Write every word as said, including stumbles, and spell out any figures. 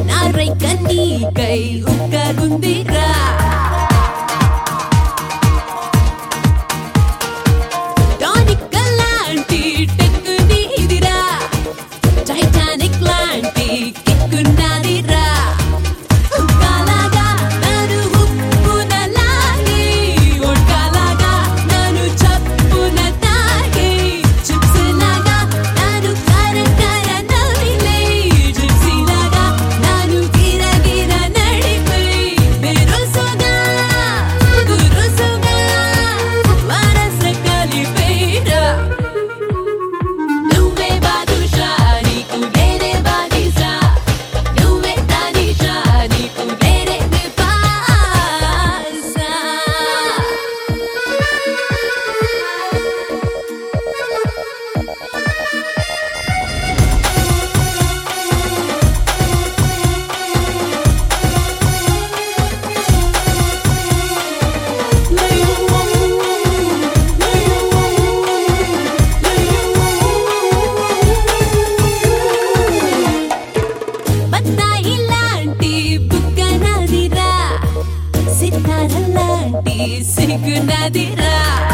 నారై కన్నీకై ఉక్కగుందిరా tonic లాంటి టెక్నిదిరా Titanic లాంటి కిక్కున్నదిరా ఉక్కలాగా నన్ను ఉప్పునలాగి ఒడ్కలాగా నన్ను చప్పున తాగి చిప్స్ లాగా నన్ను కర కర నవిలే జిప్సీ లాగా నన్ను గిర గిర నడిపే బిరుసుగా గురుసుగా వరస కలిపేరా నువ్వే బాదుషా నీకు నేనే బానిసా నువ్వే తానిషా నీకు నేనే నిపాసా బత్తాయి లాంటి బుగ్గ నదిరా సితార లాంటి సిగ్గు నదిరా